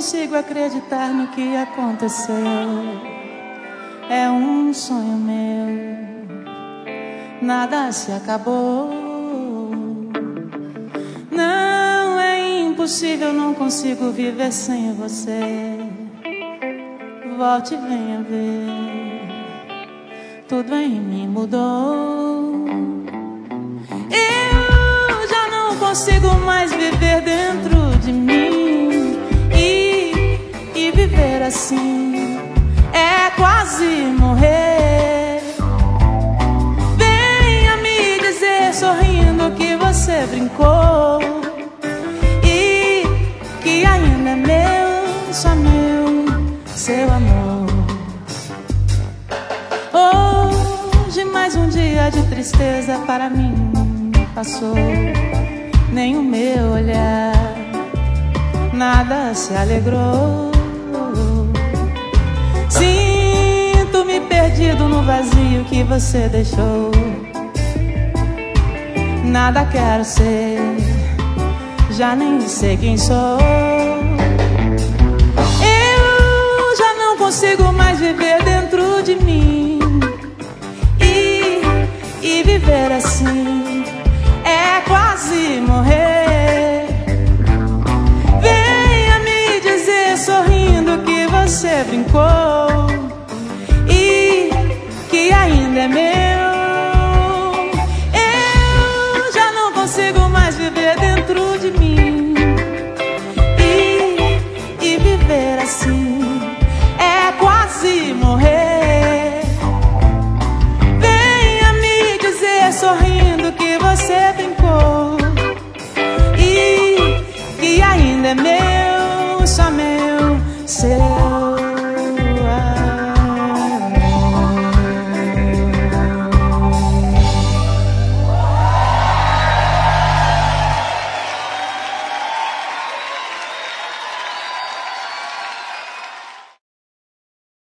consigo acreditar no que aconteceu. É um sonho meu, nada se acabou. Não é impossível, não consigo viver sem você. Volte e venha ver, tudo em mim mudou. Eu já não consigo mais viver dentro de mim. E viver assim é quase morrer. Venha me dizer sorrindo que você brincou e que ainda é meu, só meu, seu amor. Hoje mais um dia de tristeza para mim passou. Nem o meu olhar nada se alegrou. Sinto-me perdido no vazio que você deixou. Nada quero ser, já nem sei quem sou. Eu já não consigo mais viver dentro de mim. E viver assim é quase morrer. Venha me dizer sorrindo que você brincou e que ainda é meu. Eu já não consigo mais viver dentro de mim. E viver assim é quase morrer. Venha me dizer sorrindo que você brincou e que ainda é meu, só meu, seu.